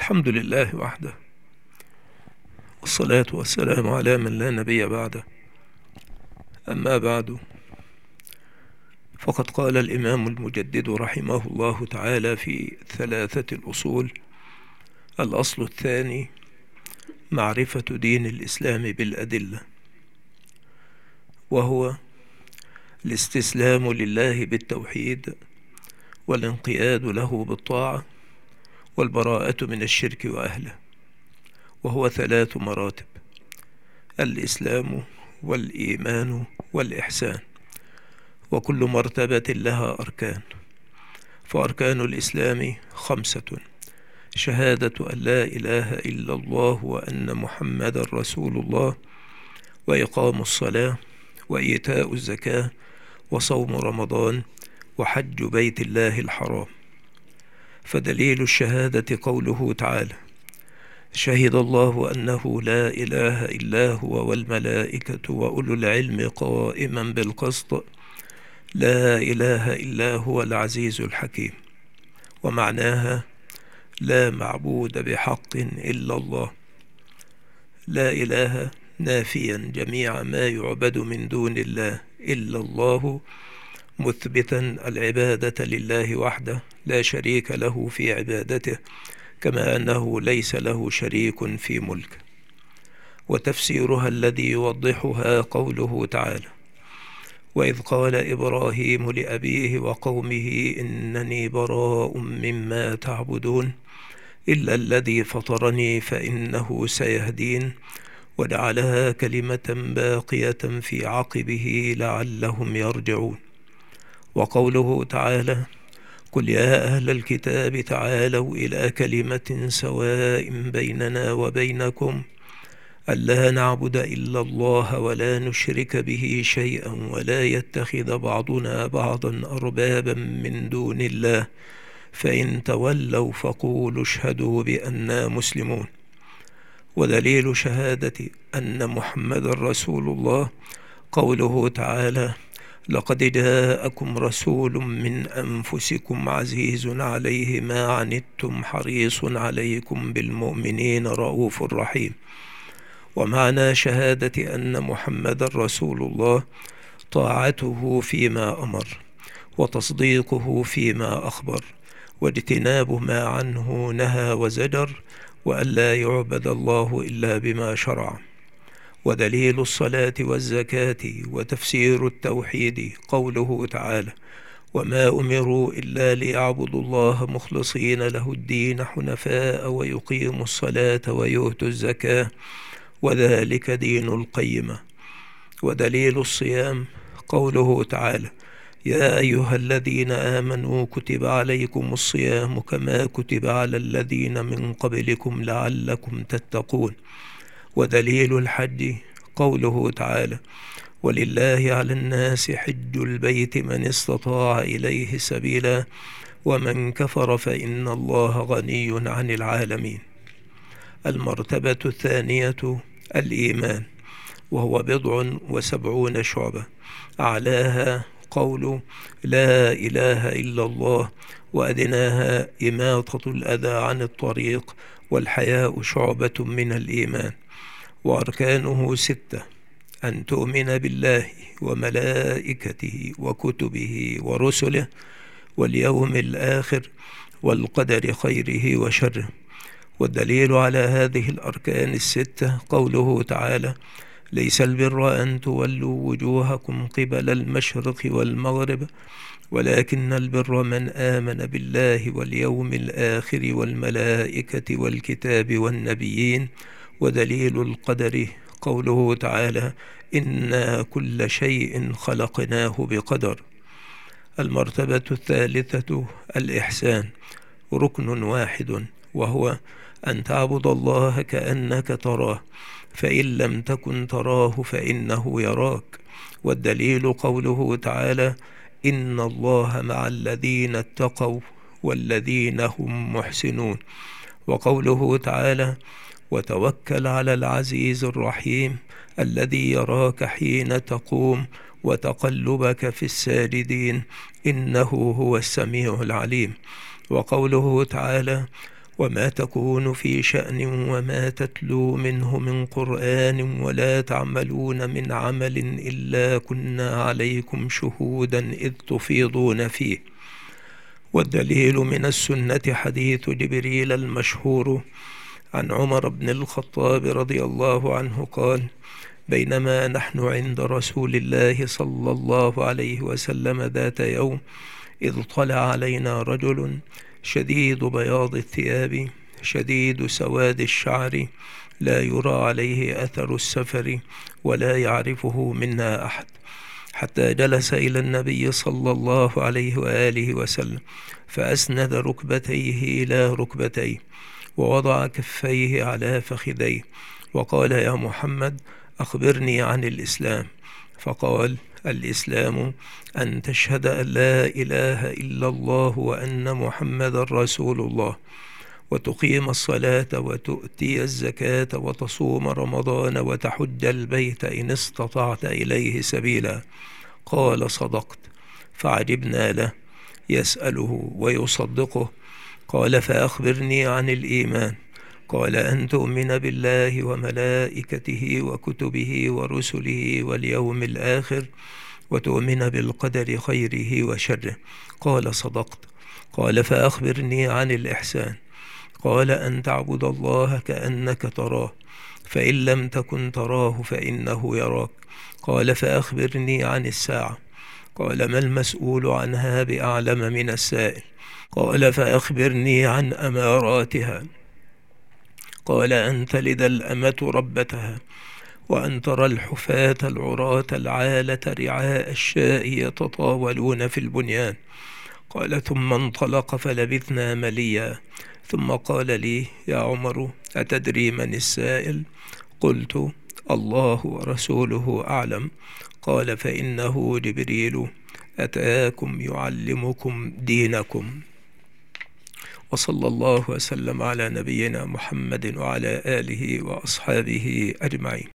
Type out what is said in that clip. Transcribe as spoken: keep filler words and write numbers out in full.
الحمد لله وحده، والصلاة والسلام على من لا نبي بعده. أما بعد، فقد قال الإمام المجدد رحمه الله تعالى في ثلاثة الأصول: الأصل الثاني معرفة دين الإسلام بالأدلة، وهو الاستسلام لله بالتوحيد، والانقياد له بالطاعة، والبراءة من الشرك وأهله، وهو ثلاث مراتب: الإسلام والإيمان والإحسان، وكل مرتبة لها أركان. فأركان الإسلام خمسة: شهادة أن لا إله إلا الله وأن محمد رسول الله، وإقام الصلاة، وإيتاء الزكاة، وصوم رمضان، وحج بيت الله الحرام. فدليل الشهادة قوله تعالى: شهد الله أنه لا إله إلا هو والملائكة وأولو العلم قائما بالقسط، لا إله إلا هو العزيز الحكيم. ومعناها: لا معبود بحق إلا الله. لا إله نافيا جميع ما يعبد من دون الله إلا الله، مثبتا العبادة لله وحده لا شريك له في عبادته، كما أنه ليس له شريك في ملكه. وتفسيرها الذي يوضحها قوله تعالى: وإذ قال إبراهيم لأبيه وقومه إنني براء مما تعبدون إلا الذي فطرني فإنه سيهدين، وجعلها كلمة باقية في عقبه لعلهم يرجعون. وقوله تعالى: قل يا أهل الكتاب تعالوا إلى كلمة سواء بيننا وبينكم ألا نعبد إلا الله ولا نشرك به شيئا ولا يتخذ بعضنا بعضا أربابا من دون الله، فإن تولوا فقولوا اشهدوا بأننا مسلمون. ودليل شهادة أن محمد رسول الله قوله تعالى: لقد جاءكم رسول من أنفسكم عزيز عليه ما عنتم حريص عليكم بالمؤمنين رؤوف رحيم. ومعنى شهادة أن محمد رسول الله طاعته فيما أمر، وتصديقه فيما أخبر، واجتناب ما عنه نهى وزجر، وألا يعبد الله إلا بما شرع. ودليل الصلاة والزكاة وتفسير التوحيد قوله تعالى: وما أمروا إلا ليعبدوا الله مخلصين له الدين حنفاء ويقيموا الصلاة ويؤتوا الزكاة وذلك دين القيمة. ودليل الصيام قوله تعالى: يا أيها الذين آمنوا كتب عليكم الصيام كما كتب على الذين من قبلكم لعلكم تتقون. ودليل الحج قوله تعالى: ولله على الناس حج البيت من استطاع إليه سبيلا ومن كفر فإن الله غني عن العالمين. المرتبة الثانية الإيمان، وهو بضع وسبعون شعبة. أعلاها قول لا إله إلا الله، وأدناها إماطة الأذى عن الطريق، والحياء شعبة من الإيمان. وأركانه ستة: أن تؤمن بالله وملائكته وكتبه ورسله واليوم الآخر والقدر خيره وشره. والدليل على هذه الأركان الستة قوله تعالى: ليس البر أن تولوا وجوهكم قبل المشرق والمغرب ولكن البر من آمن بالله واليوم الآخر والملائكة والكتاب والنبيين. ودليل القدر قوله تعالى: إنا كل شيء خلقناه بقدر. المرتبة الثالثة الإحسان، ركن واحد، وهو أن تعبد الله كأنك تراه، فإن لم تكن تراه فإنه يراك. والدليل قوله تعالى: إن الله مع الذين اتقوا والذين هم محسنون. وقوله تعالى: وتوكل على العزيز الرحيم الذي يراك حين تقوم وتقلبك في الساجدين إنه هو السميع العليم. وقوله تعالى: وما تكون في شأن وما تتلو منه من قرآن ولا تعملون من عمل إلا كنا عليكم شهودا إذ تفيضون فيه. والدليل من السنة حديث جبريل المشهور عن عمر بن الخطاب رضي الله عنه قال: بينما نحن عند رسول الله صلى الله عليه وسلم ذات يوم إذ طلع علينا رجل شديد بياض الثياب شديد سواد الشعر لا يرى عليه أثر السفر ولا يعرفه منا أحد، حتى جلس إلى النبي صلى الله عليه وآله وسلم فأسند ركبتيه إلى ركبتيه ووضع كفيه على فخذيه وقال: يا محمد أخبرني عن الإسلام. فقال: الإسلام أن تشهد أن لا إله إلا الله وأن محمد رسول الله، وتقيم الصلاة وتؤتي الزكاة وتصوم رمضان وتحج البيت إن استطعت إليه سبيلا. قال: صدقت. فعجبنا له يسأله ويصدقه. قال: فأخبرني عن الإيمان. قال: أن تؤمن بالله وملائكته وكتبه ورسله واليوم الآخر وتؤمن بالقدر خيره وشره. قال: صدقت. قال: فأخبرني عن الإحسان. قال: أن تعبد الله كأنك تراه، فإن لم تكن تراه فإنه يراك. قال: فأخبرني عن الساعة. قال: ما المسؤول عنها بأعلم من السائل. قال: فأخبرني عن أماراتها. قال: أن تلد الأمة ربتها، وأن ترى الحفاة العراة العالة رعاء الشاء يتطاولون في البنيان. قال: ثم انطلق فلبثنا مليا، ثم قال لي: يا عمر أتدري من السائل؟ قلت: الله ورسوله أعلم. قال: فإنه جبريل أتاكم يعلمكم دينكم. وصلى الله وسلم على نبينا محمد وعلى آله وأصحابه أجمعين.